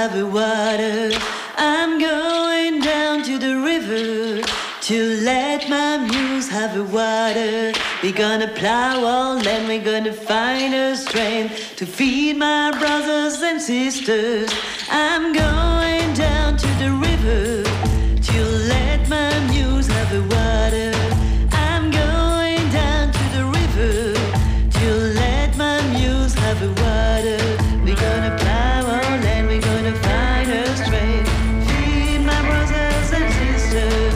have a water. I'm going down to the river to let my muse have a water. We're gonna plow all land, we're gonna find a strength to feed my brothers and sisters. I'm going down to the river to let my muse have a water. I'm going down to the river to let my muse have a water. We're gonna plow all land, we're gonna find a strength, feed my brothers and sisters.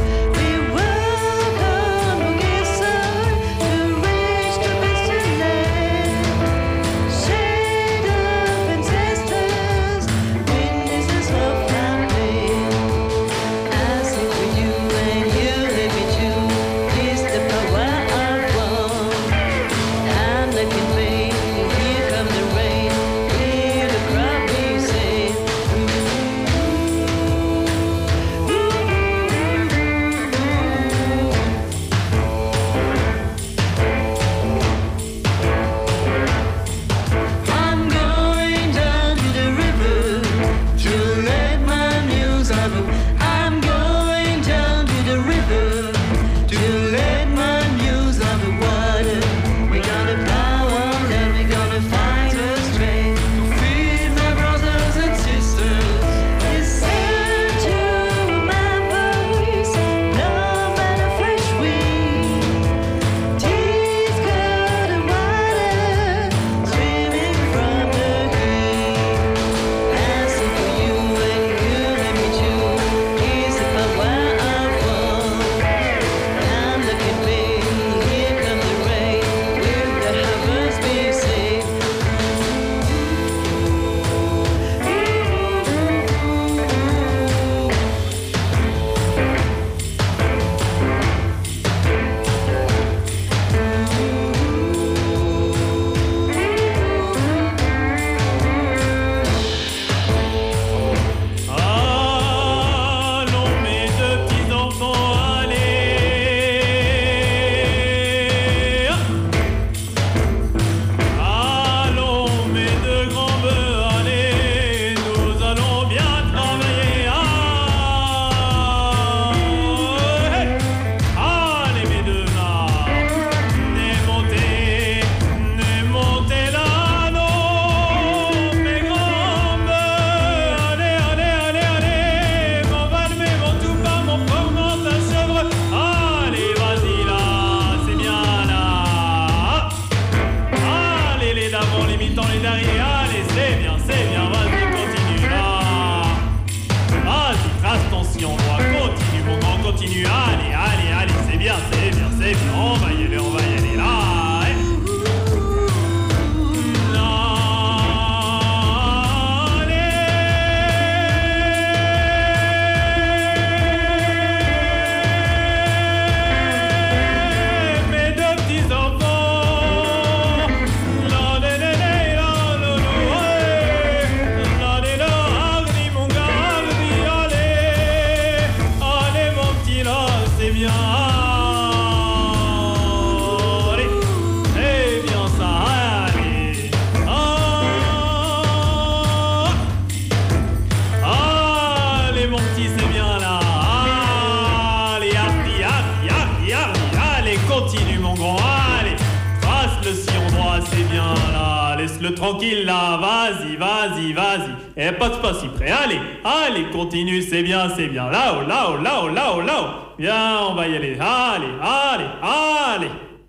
Laisse-le tranquille là, vas-y, vas-y, vas-y. Et passe pas si près, allez, allez, continue, c'est bien, là-haut, là-haut, là-haut, là-haut, là-haut. Bien, on va y aller, allez, allez, allez.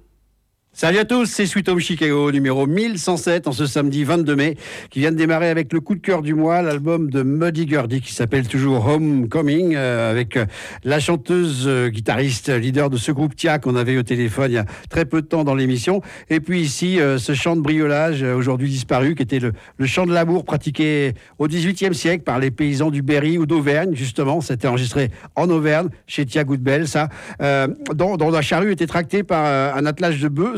Salut à tous, c'est Sweet Home Chicago, numéro 1107, en ce samedi 22 mai, qui vient de démarrer avec le coup de cœur du mois, l'album de Muddy Gurdy, qui s'appelle toujours Homecoming, avec la chanteuse, guitariste, leader de ce groupe Tia, qu'on avait eu au téléphone il y a très peu de temps dans l'émission. Et puis ici, ce chant de briolage, aujourd'hui disparu, qui était le chant de l'amour pratiqué au XVIIIe siècle par les paysans du Berry ou d'Auvergne, justement. C'était enregistré en Auvergne, chez Tia Goodbell, ça, dont la charrue était tractée par un attelage de bœufs,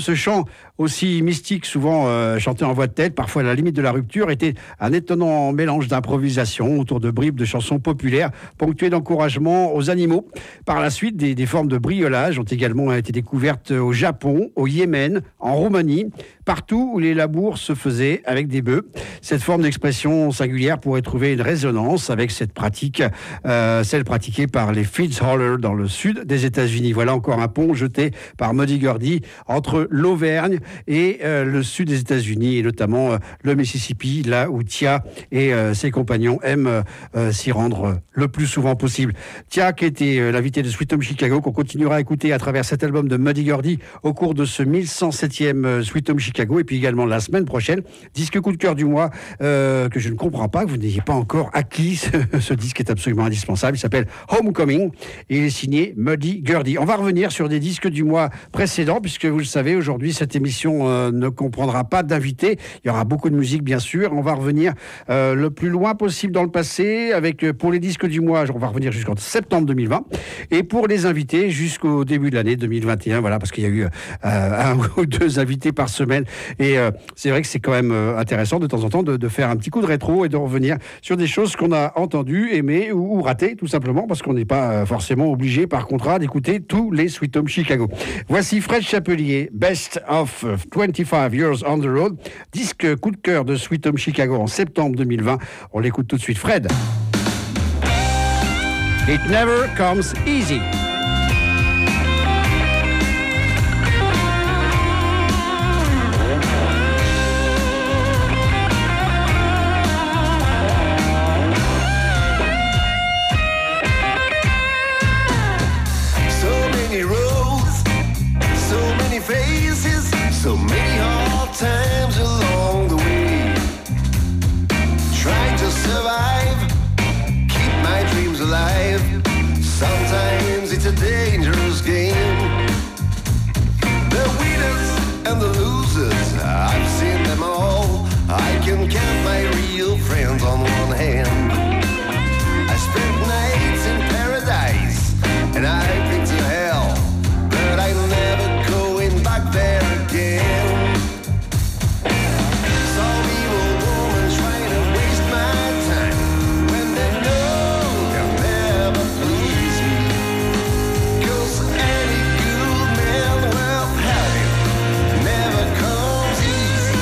ce chant aussi mystique, souvent chanté en voix de tête, parfois à la limite de la rupture, était un étonnant mélange d'improvisation autour de bribes de chansons populaires, ponctuées d'encouragement aux animaux. Par la suite, des formes de briolage ont également été découvertes au Japon, au Yémen, en Roumanie, partout où les labours se faisaient avec des bœufs. Cette forme d'expression singulière pourrait trouver une résonance avec cette pratique, celle pratiquée par les Fitzhallers dans le sud des États-Unis. Voilà encore un pont jeté par Muddy Gordy entre l'Auvergne et le sud des États-Unis, et notamment le Mississippi, là où Tia et ses compagnons aiment s'y rendre le plus souvent possible. Tia, qui était l'invité de Sweet Home Chicago, qu'on continuera à écouter à travers cet album de Muddy Gordy au cours de ce 1107e Sweet Home Chicago, et puis également la semaine prochaine, disque coup de cœur du mois, que je ne comprends pas, que vous n'ayez pas encore acquis. Ce disque est absolument indispensable. Il s'appelle Homecoming et il est signé Muddy Gordy. On va revenir sur des disques du mois précédent, puisque vous le savez, aujourd'hui, cette émission ne comprendra pas d'invités. Il y aura beaucoup de musique, bien sûr. On va revenir le plus loin possible dans le passé, avec pour les disques du mois, on va revenir jusqu'en septembre 2020, et pour les invités jusqu'au début de l'année 2021. Voilà, parce qu'il y a eu un ou deux invités par semaine, et c'est vrai que c'est quand même intéressant de temps en temps de faire un petit coup de rétro et de revenir sur des choses qu'on a entendues, aimées ou ratées, tout simplement, parce qu'on n'est pas forcément obligé par contrat d'écouter tous les Sweet Home Chicago. Voici Fred Chapelier, Best of 25 Years on the Road, disque coup de cœur de Sweet Home Chicago en septembre 2020. On l'écoute tout de suite. Fred. It never comes easy. So many hard times along the way, trying to survive, keep my dreams alive. Sometimes it's a dangerous game. The winners and the losers, I've seen them all. I can count my real friends on one hand. I spent nights in paradise and I've been to hell, but I'm never going back there again. Some evil woman trying to waste my time when they know they'll never please me. 'Cause any good man worth having never comes easy.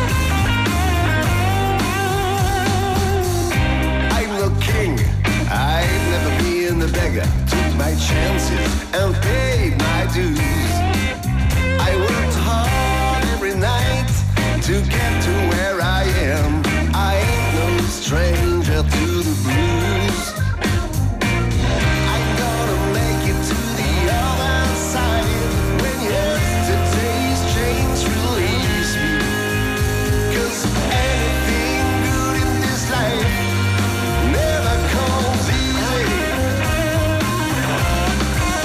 I'm no king, I've never been a beggar. Took my chances and paid my dues. I worked hard every night to get to where I am. I ain't no stranger to the blues. I'm gonna make it to the other side when yesterday's chains release me. 'Cause anything good in this life never comes easy.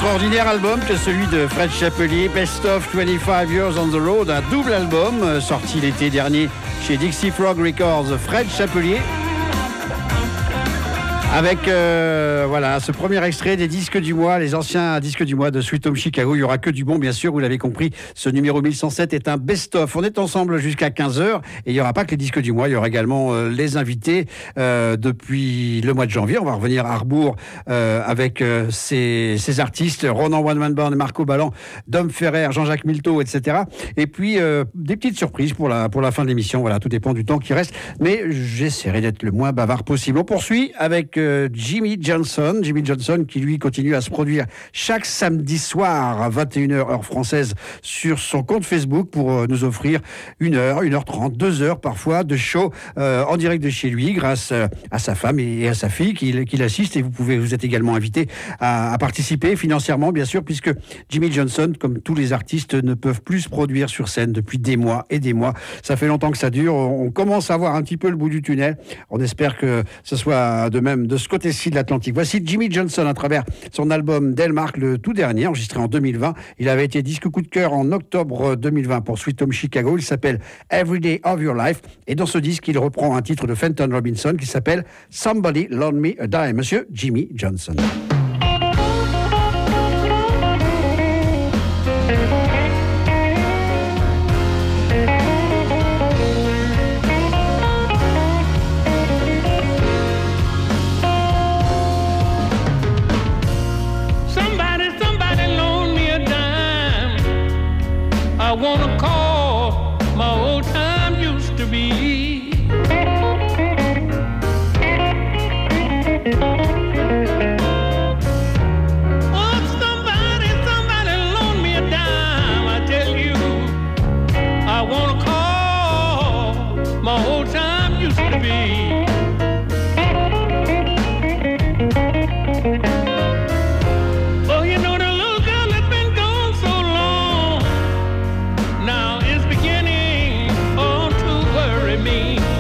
Extraordinaire album que celui de Fred Chapelier, Best of 25 Years on the Road, un double album sorti l'été dernier chez Dixie Frog Records, Fred Chapelier. Avec voilà ce premier extrait des disques du mois, les anciens disques du mois de Sweet Home Chicago. Il y aura que du bon, bien sûr, vous l'avez compris. Ce numéro 1107 est un best-of. On est ensemble jusqu'à 15h et il n'y aura pas que les disques du mois, il y aura également les invités depuis le mois de janvier. On va revenir à rebours avec ces artistes, Ronan One Man Band, Marco Ballan, Dom Ferrer, Jean-Jacques Milteau, etc. Et puis des petites surprises pour la fin de l'émission. Voilà, tout dépend du temps qui reste. Mais j'essaierai d'être le moins bavard possible. On poursuit avec Jimmy Johnson qui lui continue à se produire chaque samedi soir à 21h heure française sur son compte Facebook pour nous offrir 1h, 1h30, 2h parfois de show en direct de chez lui grâce à sa femme et à sa fille qui l'assistent, et vous êtes également invité à participer financièrement bien sûr, puisque Jimmy Johnson, comme tous les artistes, ne peuvent plus se produire sur scène depuis des mois et des mois. Ça fait longtemps que ça dure, on commence à voir un petit peu le bout du tunnel. On espère que ce soit de même de ce côté-ci de l'Atlantique. Voici Jimmy Johnson à travers son album Delmark, le tout dernier, enregistré en 2020. Il avait été disque coup de cœur en octobre 2020 pour Sweet Home Chicago. Il s'appelle Every Day of Your Life. Et dans ce disque, il reprend un titre de Fenton Robinson qui s'appelle Somebody Loan Me a Dime. Monsieur Jimmy Johnson. I wanna call my old time used to be. Oh, somebody loan me a dime. I tell you, I wanna call my old time used to be. Oh, you know the little girl that's been gone so long now is beginning to worry me.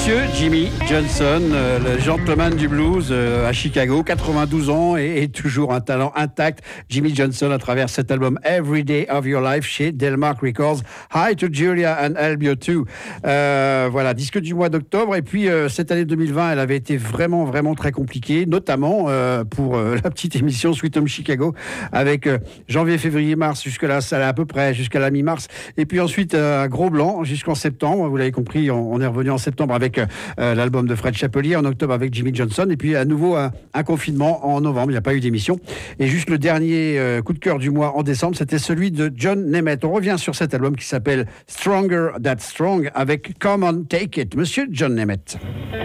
Monsieur Jimmy Johnson, le gentleman du blues à Chicago, 92 ans et toujours un talent intact. Jimmy Johnson à travers cet album Every Day of Your Life chez Delmark Records. Hi to Julia and Albio too. Voilà, disque du mois d'octobre. Et puis cette année 2020, elle avait été vraiment très compliquée, notamment pour la petite émission Sweet Home Chicago avec janvier, février, mars, jusque-là, ça allait à peu près, jusqu'à la mi-mars. Et puis ensuite, un gros blanc jusqu'en septembre. Vous l'avez compris, on est revenu en septembre avec l'album de Fred Chapelier, en octobre avec Jimmy Johnson, et puis à nouveau un confinement en novembre. Il n'y a pas eu d'émission. Et juste le dernier coup de cœur du mois en décembre, c'était celui de John Nemeth. On revient sur cet album qui s'appelle Stronger That Strong avec Come On Take It, Monsieur John Nemeth.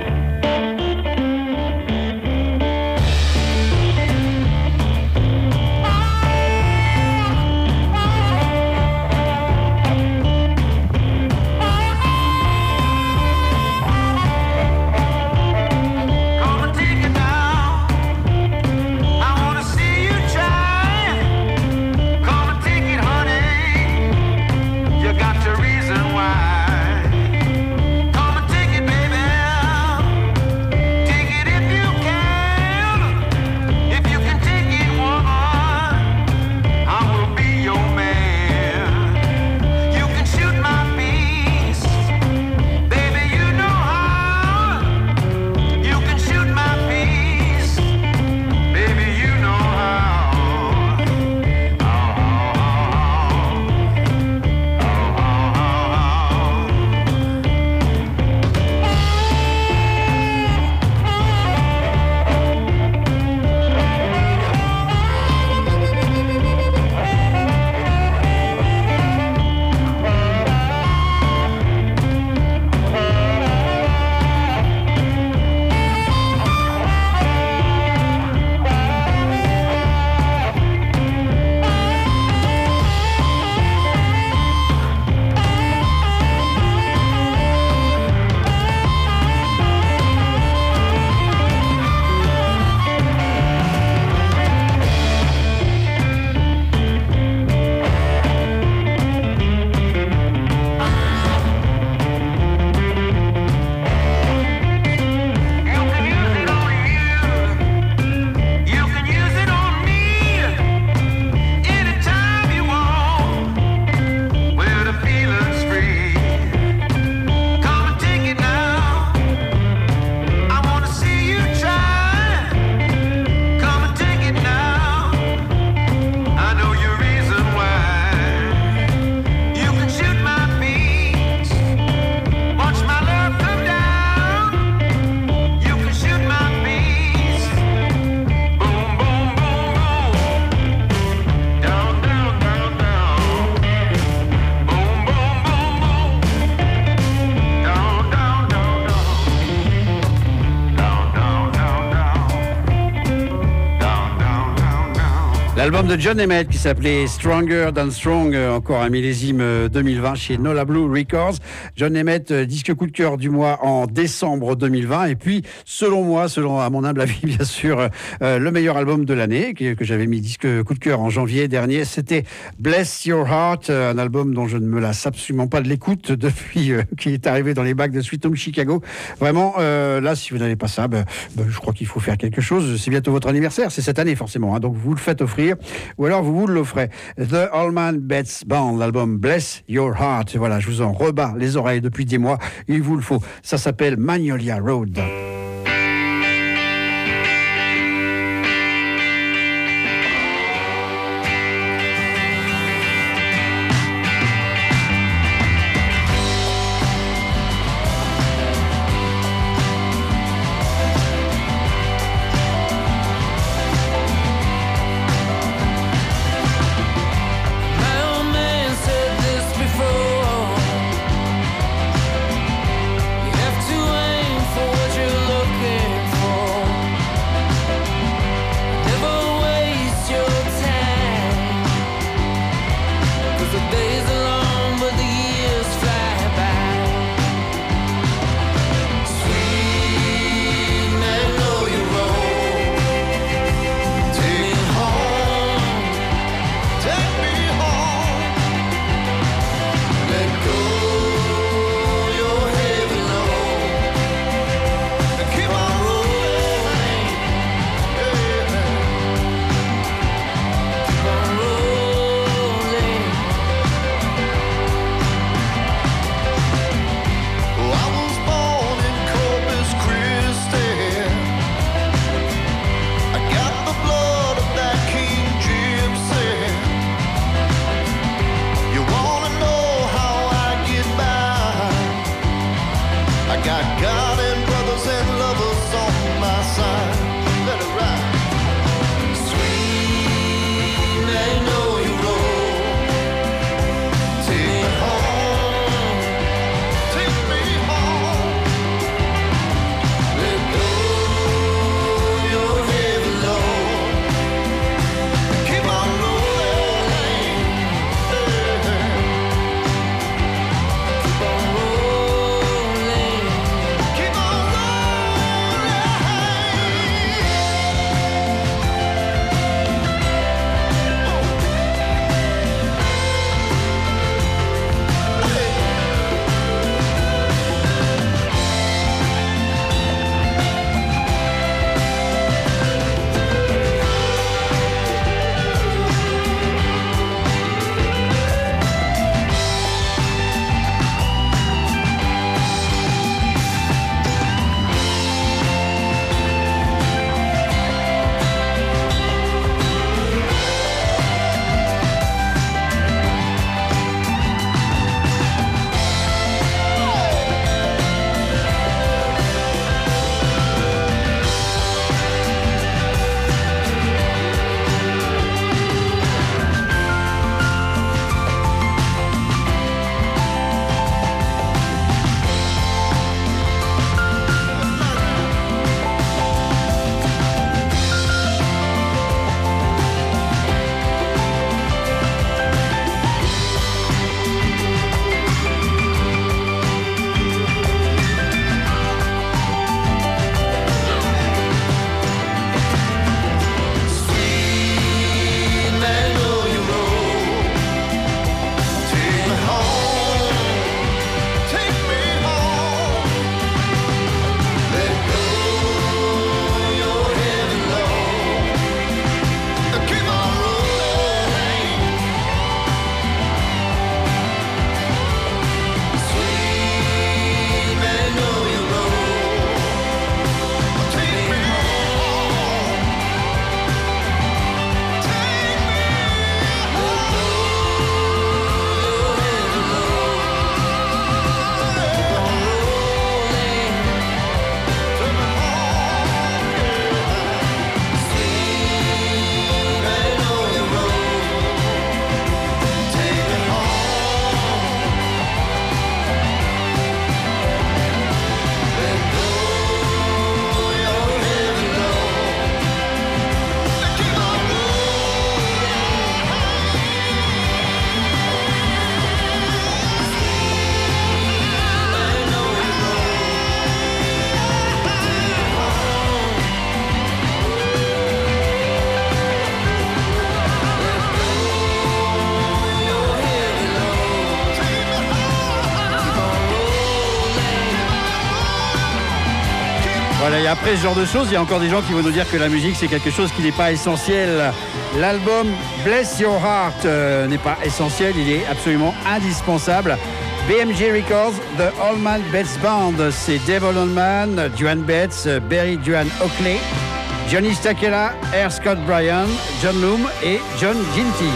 L'album de John Nemeth qui s'appelait Stronger Than Strong, encore un millésime 2020 chez Nola Blue Records. John Nemeth, disque coup de cœur du mois en décembre 2020. Et puis, selon moi, selon à mon humble avis, bien sûr, le meilleur album de l'année que j'avais mis disque coup de cœur en janvier dernier, c'était Bless Your Heart, un album dont je ne me lasse absolument pas de l'écoute depuis qu'il est arrivé dans les bacs de Sweet Home Chicago. Vraiment, là, si vous n'avez pas ça, je crois qu'il faut faire quelque chose. C'est bientôt votre anniversaire, c'est cette année forcément, hein, donc vous le faites offrir. Ou alors vous l'offrez. The Allman Betts Band, l'album Bless Your Heart. Voilà, je vous en rebats les oreilles depuis des mois. Il vous le faut. Ça s'appelle Magnolia Road. You have to aim for what you're et après ce genre de choses, il y a encore des gens qui vont nous dire que la musique, c'est quelque chose qui n'est pas essentiel. L'album Bless Your Heart n'est pas essentiel, il est absolument indispensable. BMG Records, The Allman Betts Band, c'est Dave Allman, Duane Betts, Barry Duane Oakley, Johnny Stakella, R. Scott Bryan, John Loom et John Ginty.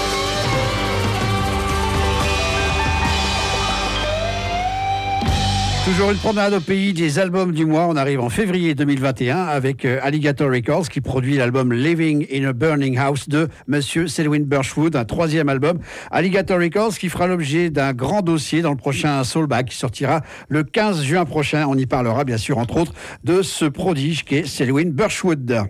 Toujours une promenade au pays des albums du mois. On arrive en février 2021 avec Alligator Records qui produit l'album Living in a Burning House de Monsieur Selwyn Birchwood, un 3e album. Alligator Records qui fera l'objet d'un grand dossier dans le prochain Soulback qui sortira le 15 juin prochain. On y parlera bien sûr entre autres de ce prodige qu'est Selwyn Birchwood.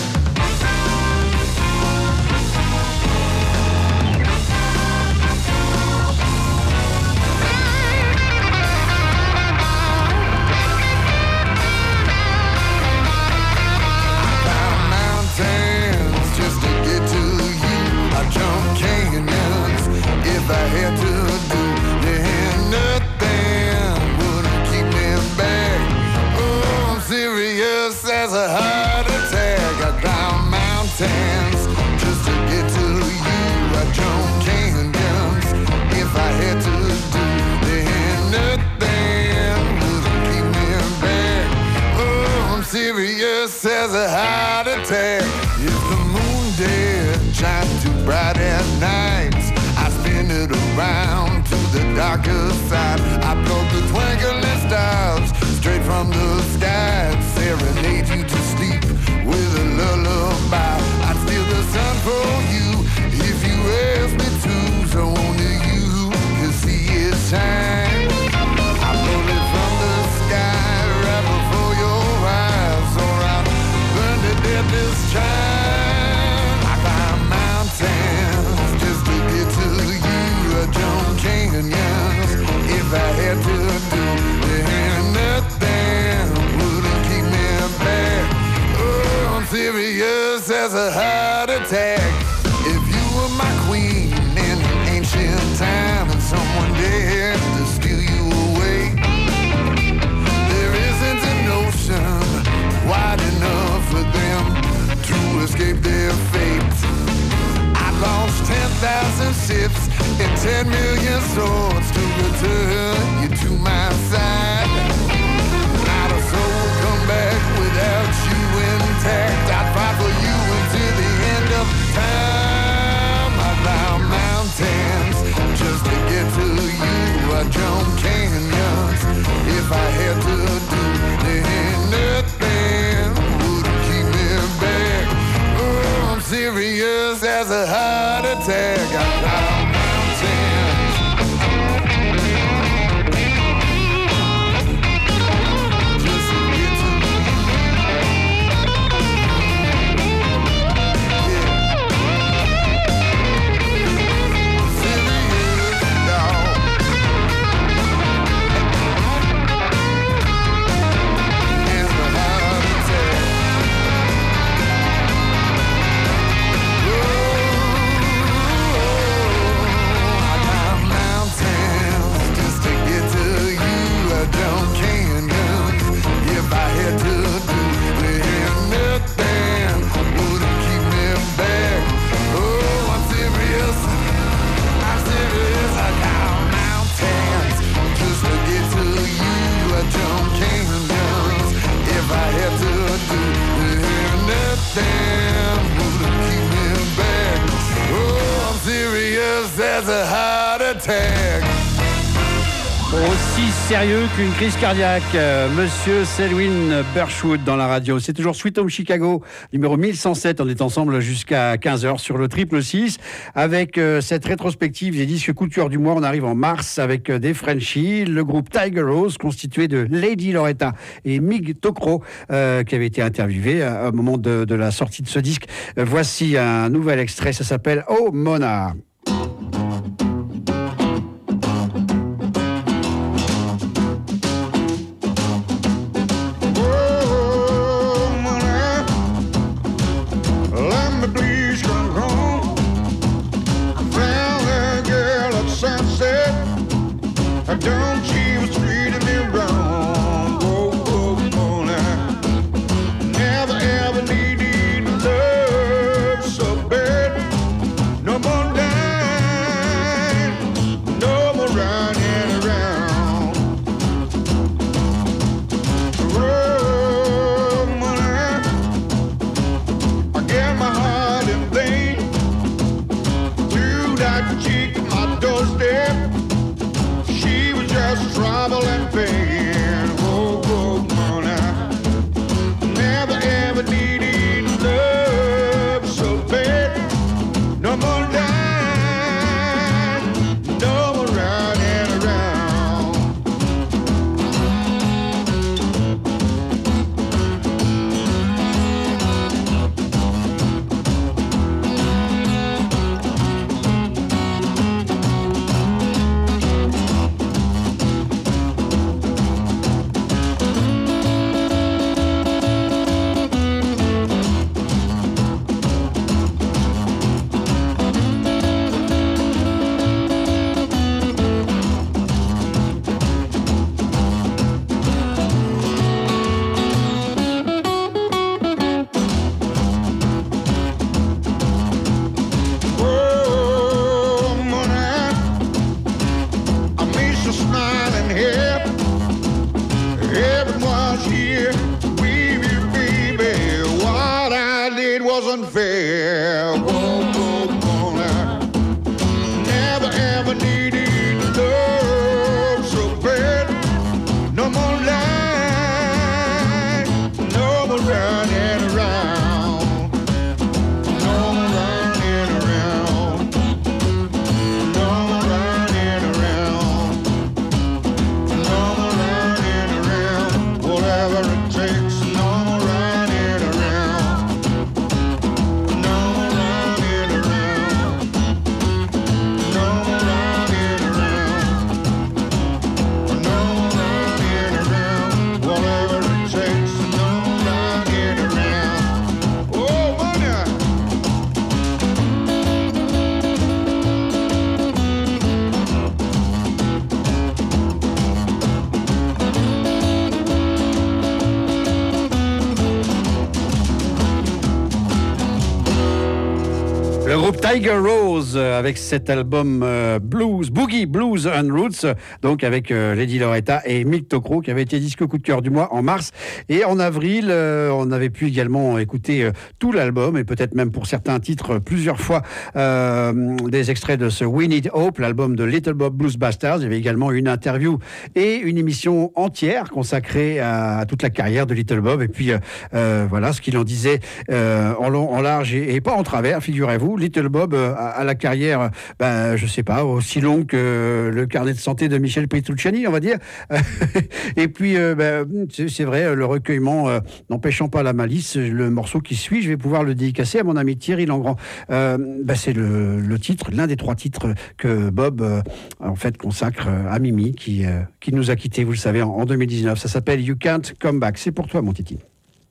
Just to get to you, I jump canyons. If I had to do anything, wouldn't keep me back. Oh, I'm serious as a heart attack. If the moon did shine too bright at night, I spin it around to the darker side. I blow the twinkling stars straight from the sky and serenade you to sleep with a lullaby. I'd steal the sun for you if you asked me to. So only you can see it shine. I blow it from the sky right before your eyes, or I'll burn to death this time. I climb mountains just to get to you. I jump canyons if I had to do anything, wouldn't keep me back. I'm serious as a heart attack. If you were my queen in an ancient time and someone dared to steal you away, there isn't an ocean wide enough for them to escape their fate. I launched 10,000 ships and 10 million swords to return you to my side. Not a soul will come back without you intact. I'd fight for you until the end of time. I climb mountains just to get to you. I jump canyons if I had to do anything, wouldn't keep me back. Oh, I'm serious as a heart attack. I climb mountains. Aussi sérieux qu'une crise cardiaque, Monsieur Selwyn Birchwood dans la radio. C'est toujours Sweet Home Chicago, numéro 1107. On est ensemble jusqu'à 15h sur le 666 avec cette rétrospective des disques coup de cœur du mois. On arrive en mars avec des Frenchies, le groupe Tiger Rose constitué de Lady Loretta et Mig Tokro qui avait été interviewé au moment de la sortie de ce disque. Voici un nouvel extrait, ça s'appelle Oh Mona. Don't you treat me wrong, oh, oh, oh, now. wasn't fair. Whoa, whoa, whoa, now. Never ever needed love so bad. No more lying, no more running around. No more running around. No more running around. No more running around. Whatever it takes, no more running around. No more running around. No more running around. No more running around. Whatever it takes, no more running around. Oh, money. Le groupe Tiger Rose avec cet album Blues, Boogie Blues and Roots, donc avec Lady Loretta et Mick Tocro qui avait été disque coup de cœur du mois en mars. Et en avril, on avait pu également écouter tout l'album et peut-être même pour certains titres plusieurs fois des extraits de ce We Need Hope, l'album de Little Bob Blues Bastards. Il y avait également une interview et une émission entière consacrée à toute la carrière de Little Bob. Et puis voilà ce qu'il en disait en long, en large et pas en travers, figurez-vous. Little Bob a la carrière, je sais pas, aussi longue que le carnet de santé de Michel Petrucciani, on va dire. Et puis, c'est vrai, le recueillement n'empêchant pas la malice, le morceau qui suit, je vais pouvoir le dédicacer à mon ami Thierry Langrand. C'est le titre, l'un des 3 titres que Bob, en fait, consacre à Mimi, qui nous a quittés, vous le savez, en 2019. Ça s'appelle You Can't Come Back. C'est pour toi, mon Titi.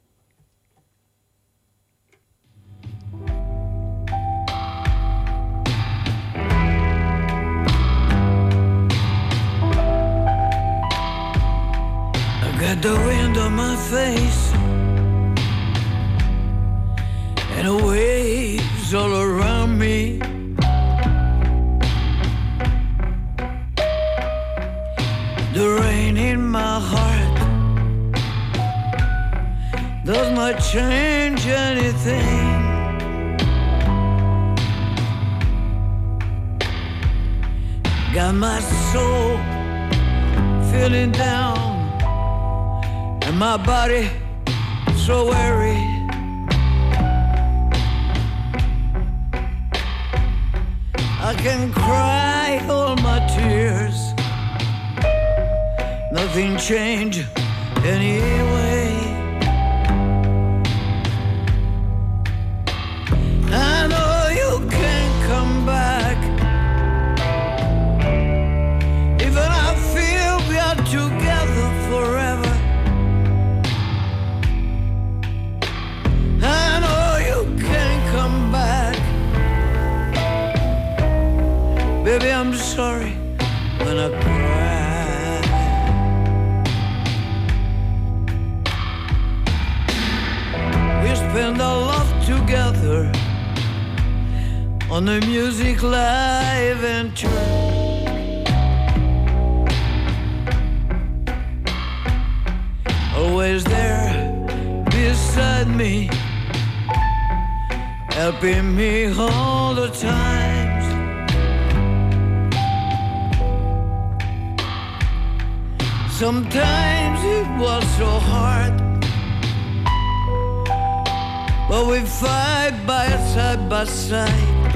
Got the wind on my face and the waves all around me. The rain in my heart does not change anything. Got my soul feeling down and my body so weary. I can cry all my tears, nothing changed anyway. I know you can't come back, even I feel we are together forever. I know you can't come back. Baby, I'm sorry when I cry. We spend our love together on the music live and true. Always there beside me, helping me all the times. Sometimes it was so hard, but we fight side by side.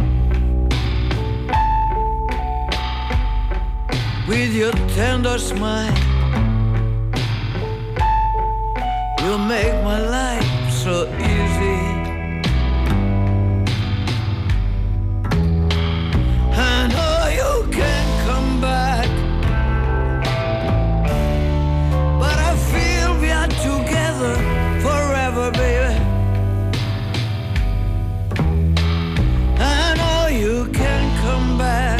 With your tender smile, you make my life so easy. I know you can't come back, but I feel we are together forever, baby. I know you can't come back.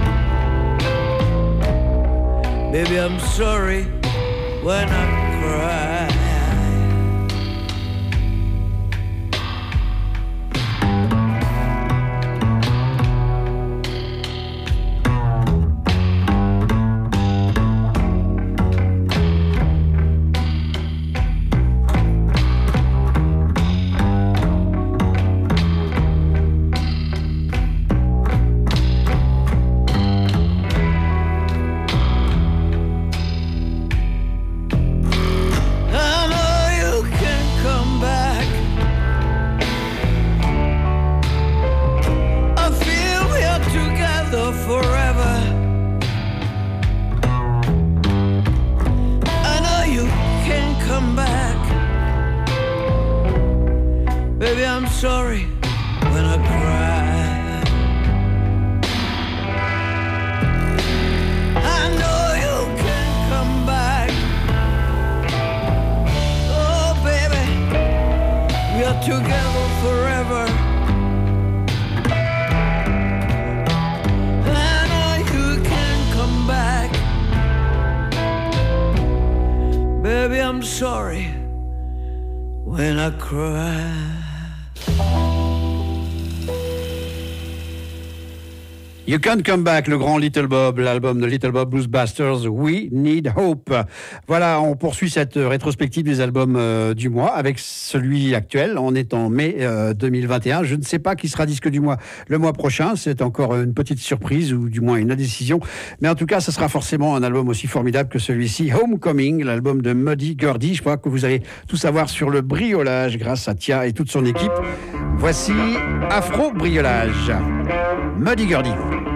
Baby, I'm sorry when I cry. Baby, I'm sorry when I cry. I know you can come back. Oh, baby, we are together forever. I know you can come back. Baby, I'm sorry when I cry. You Can't Come Back, le grand Little Bob, l'album de Little Bob Blues Busters, We Need Hope. Voilà, on poursuit cette rétrospective des albums du mois avec celui actuel. On est en mai 2021. Je ne sais pas qui sera disque du mois le mois prochain. C'est encore une petite surprise ou du moins une indécision. Mais en tout cas, ce sera forcément un album aussi formidable que celui-ci, Homecoming, l'album de Muddy Gurdy. Je crois que vous allez tout savoir sur le briolage grâce à Tia et toute son équipe. Voici Afro Briolage. Muddy Gurdy.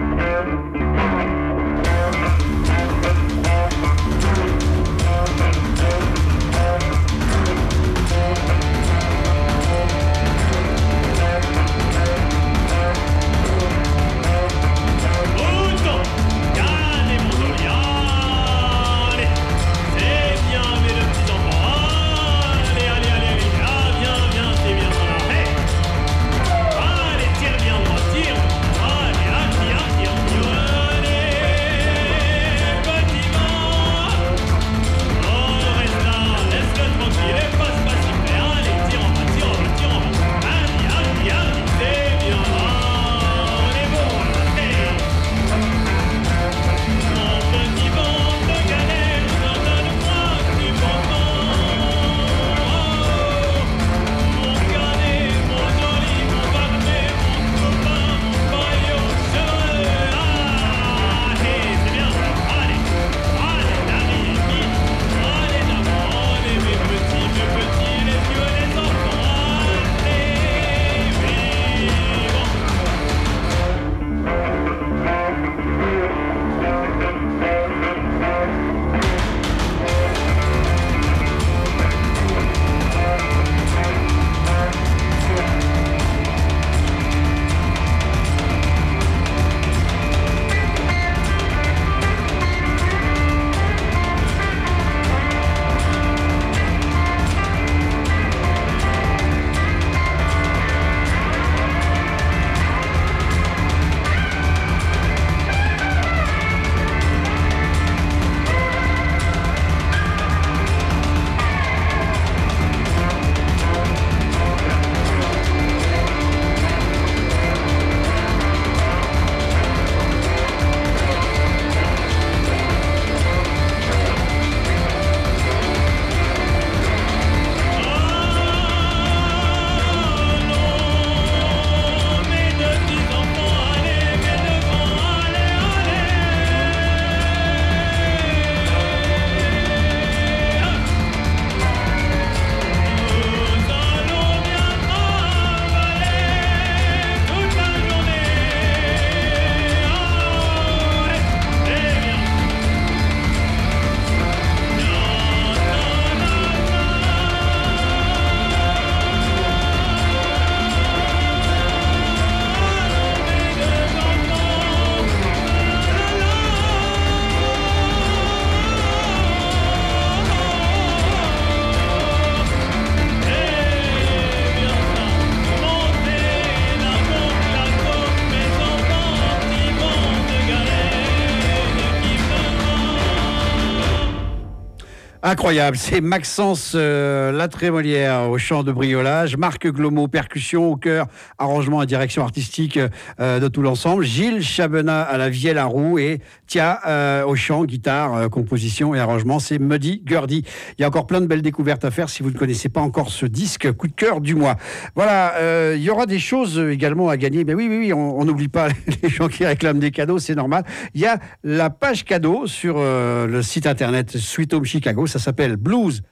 Incroyable, c'est Maxence Latrémolière au chant de briolage, Marc Glomo percussion au chœur, arrangement et direction artistique de tout l'ensemble, Gilles Chabenat à la vielle à roue et Tia au chant, guitare, composition et arrangement, c'est Muddy Gurdy. Il y a encore plein de belles découvertes à faire si vous ne connaissez pas encore ce disque coup de cœur du mois. Voilà, il y aura des choses également à gagner, mais oui, on n'oublie pas les gens qui réclament des cadeaux, c'est normal. Il y a la page cadeau sur le site internet Sweet Home Chicago, ça s'appelle Blues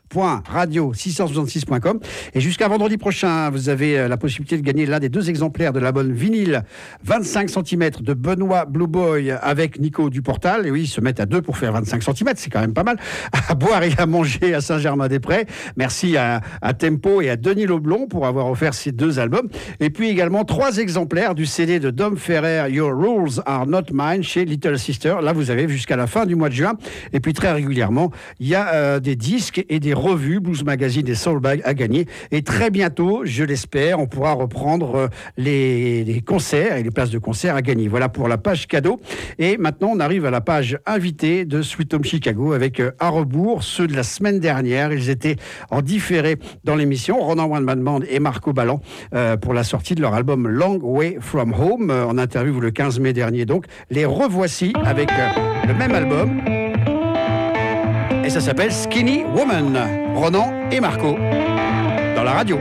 www.radio666.com. Et jusqu'à vendredi prochain, vous avez la possibilité de gagner l'un des 2 exemplaires de l'album vinyle 25 cm de Benoît Blue Boy avec Nico Duportal. Et oui, ils se mettent à 2 pour faire 25 cm, c'est quand même pas mal. À boire et à manger à Saint-Germain-des-Prés. Merci à Tempo et à Denis Leblond pour avoir offert ces 2 albums. Et puis également 3 exemplaires du CD de Dom Ferrer, Your Rules Are Not Mine, chez Little Sister. Là, vous avez jusqu'à la fin du mois de juin. Et puis très régulièrement, il y a des disques et des revues, Blues Magazine et Soul Bag à gagner. Et très bientôt, je l'espère, on pourra reprendre les concerts et les places de concert à gagner. Voilà pour la page cadeau. Et maintenant, on arrive à la page invitée de Sweet Home Chicago avec à rebours ceux de la semaine dernière. Ils étaient en différé dans l'émission, Ronan One Man Band et Marco Ballan, pour la sortie de leur album Long Way From Home, en interview le 15 mai dernier. Donc, les revoici avec le même album. Et ça s'appelle Skinny Woman. Ronan et Marco dans la radio.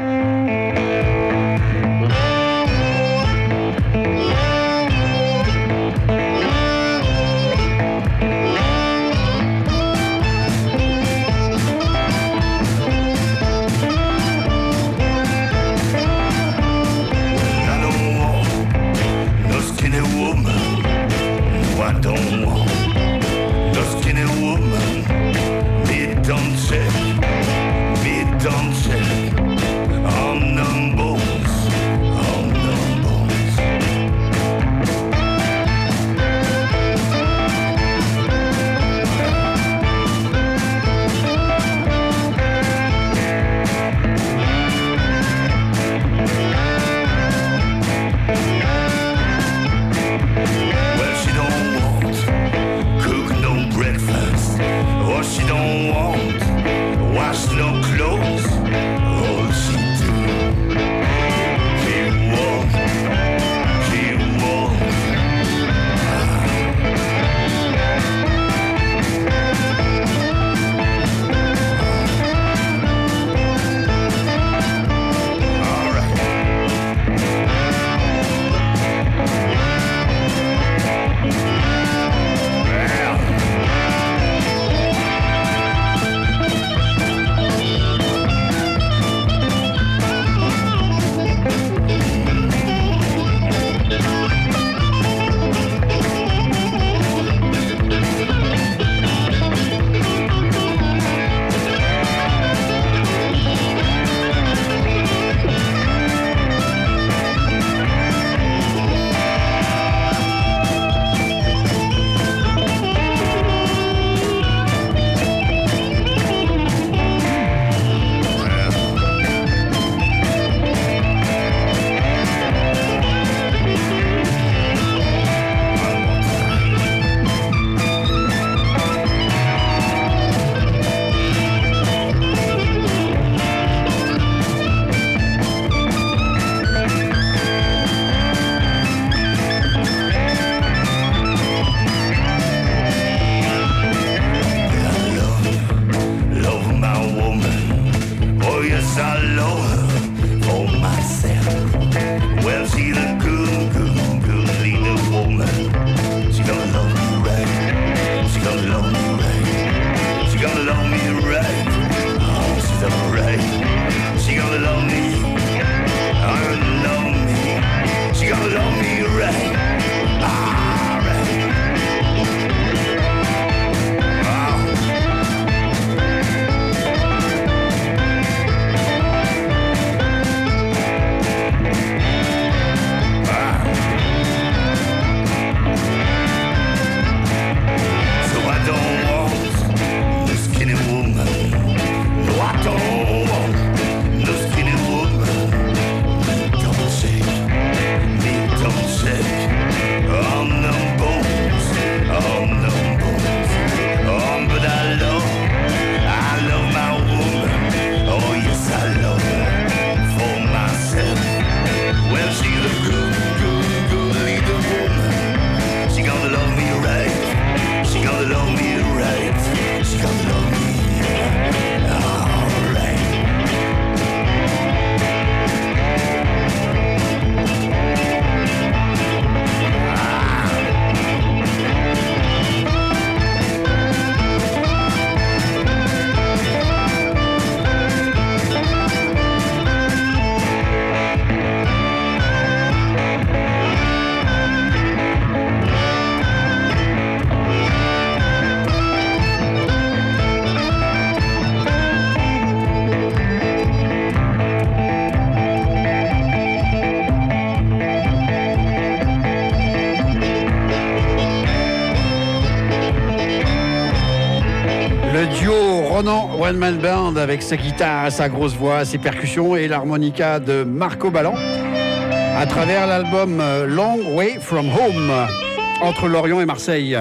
duo Ronan One Man Band avec sa guitare, sa grosse voix, ses percussions et l'harmonica de Marco Ballan à travers l'album Long Way From Home, entre Lorient et Marseille.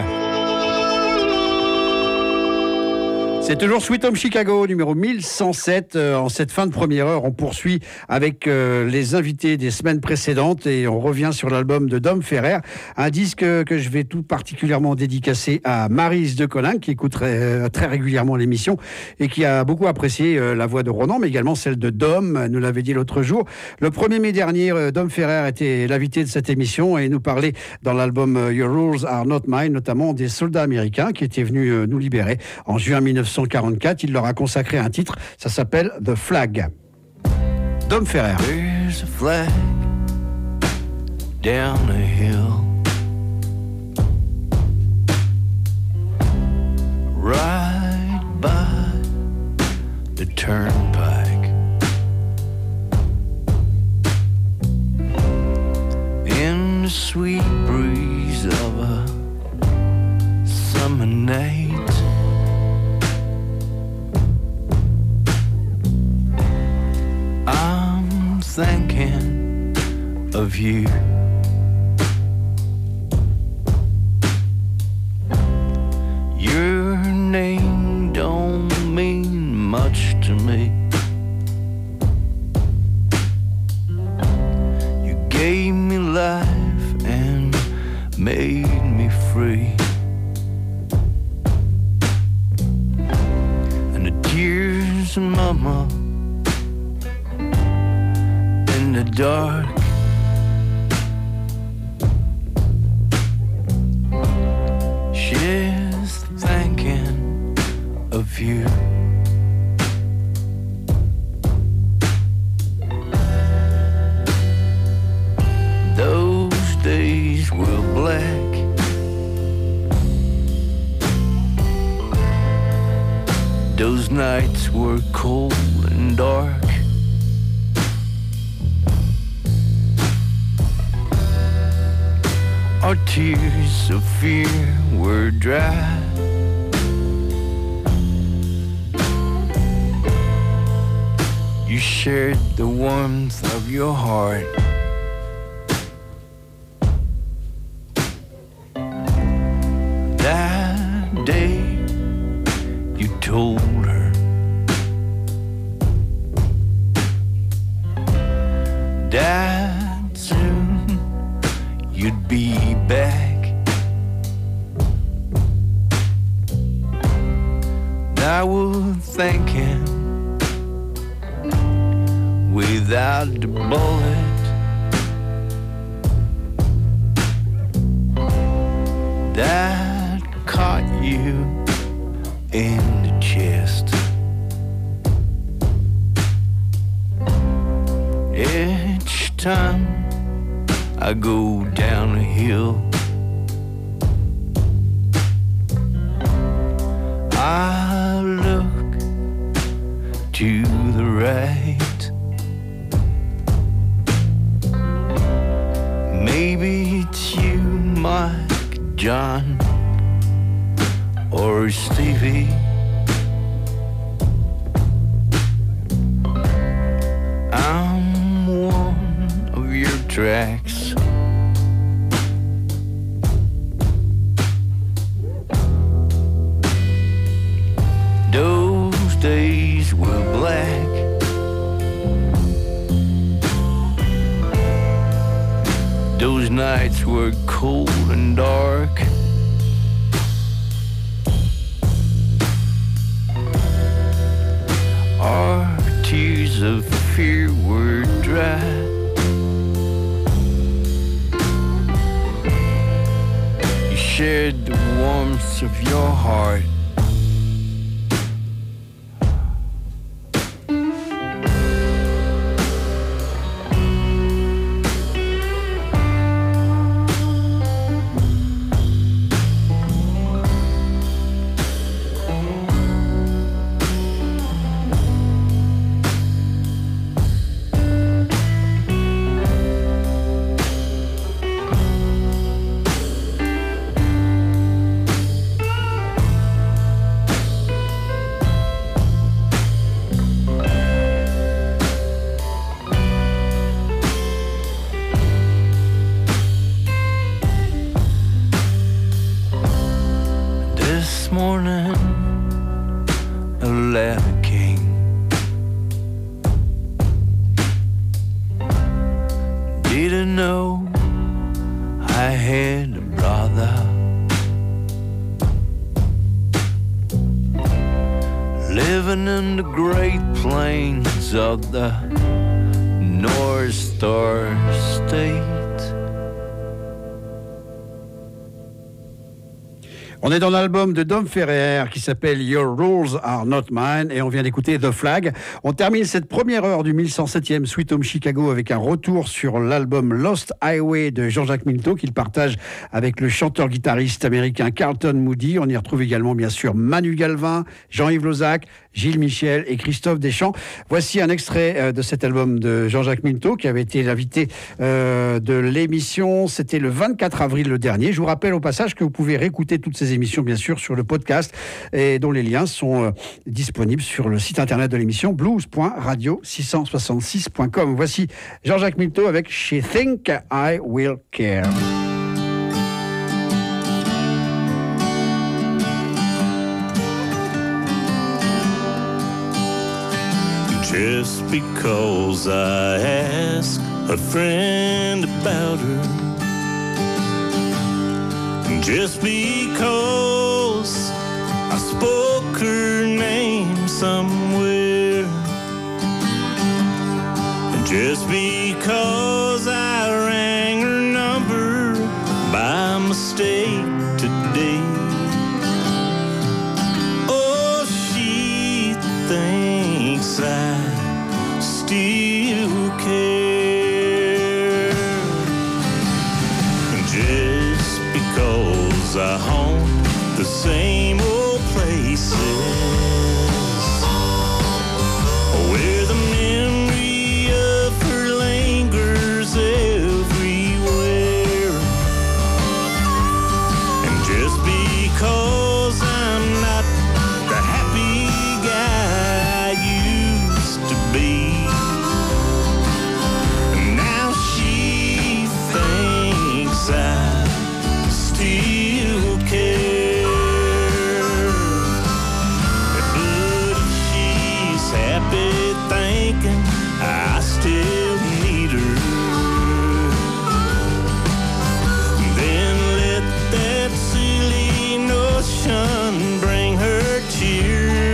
C'est toujours Sweet Home Chicago, numéro 1107. En cette fin de première heure, on poursuit avec les invités des semaines précédentes et on revient sur l'album de Dom Ferrer, un disque que je vais tout particulièrement dédicacer à Maryse de Colin, qui écoute très régulièrement l'émission et qui a beaucoup apprécié la voix de Ronan, mais également celle de Dom, nous l'avait dit l'autre jour. Le 1er mai dernier, Dom Ferrer était l'invité de cette émission et nous parlait dans l'album Your Rules Are Not Mine, notamment des soldats américains qui étaient venus nous libérer en juin 1944. Il leur a consacré un titre, ça s'appelle The Flag. Dom Ferrer. There's a flag down a hill, right by the turnpike. In the sweet breeze of a summer night, I'm thinking of you. Your name don't mean much to me. You gave me life and made me free. And the tears of mama in the dark, she's thinking of you. Those days were black, those nights were cold and dark. Our tears of fear were dry. You shared the warmth of your heart. That day you told her that soon you'd be back. I was thinking, without the bullet, that caught you in the chest. Each time I go down a hill, I look to the right. Maybe it's you, Mike, John, or Stevie. I'm one of your tracks. Those days were black, those nights were cold and dark. Our tears of fear were dry. You shared the warmth of your heart. didn't know I had a brother. Living in the Great Plains of the North Star State. On est dans l'album de Dom Ferrer qui s'appelle Your Rules Are Not Mine et on vient d'écouter The Flag. On termine cette première heure du 1107e Sweet Home Chicago avec un retour sur l'album Lost Highway de Jean-Jacques Milteau qu'il partage avec le chanteur-guitariste américain Carlton Moody. On y retrouve également bien sûr Manu Galvin, Jean-Yves Lozac, Gilles Michel et Christophe Deschamps. Voici un extrait de cet album de Jean-Jacques Milteau qui avait été l'invité de l'émission. C'était le 24 avril le dernier. Je vous rappelle au passage que vous pouvez réécouter toutes ces émissions bien sûr sur le podcast et dont les liens sont disponibles sur le site internet de l'émission blues.radio666.com. Voici Jean-Jacques Milteau avec She Think I Will Care. Just because I asked a friend about her, just because I spoke her name somewhere, just because I rang her number by mistake today. Oh, she thinks I still care, just because I haunt the same old places where the memory of her lingers everywhere, and just because I'm not the happy guy I used to be, now she thinks I still care. But if she's happy thinking I still need her, then let that silly notion bring her cheer.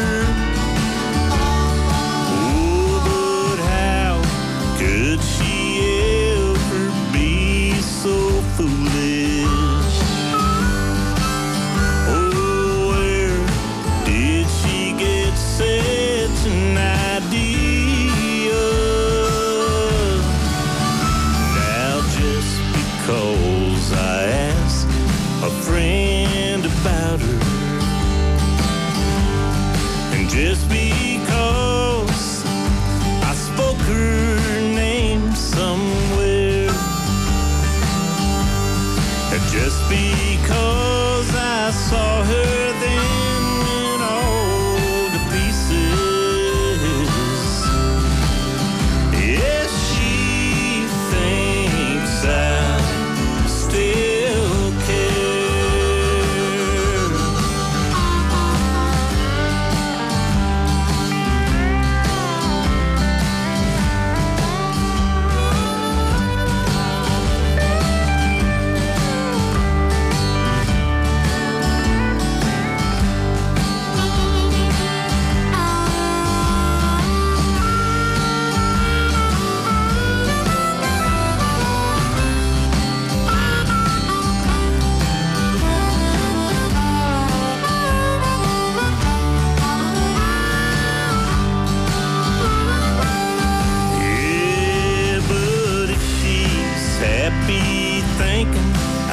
Oh, but how could she ever be so foolish? Oh, where did she get such an idea? Now just because I asked a friend about her, and just because I spoke her name somewhere, and just because I saw her then went all to pieces, yes, she thinks I still care. Yeah, but if she's happy thinking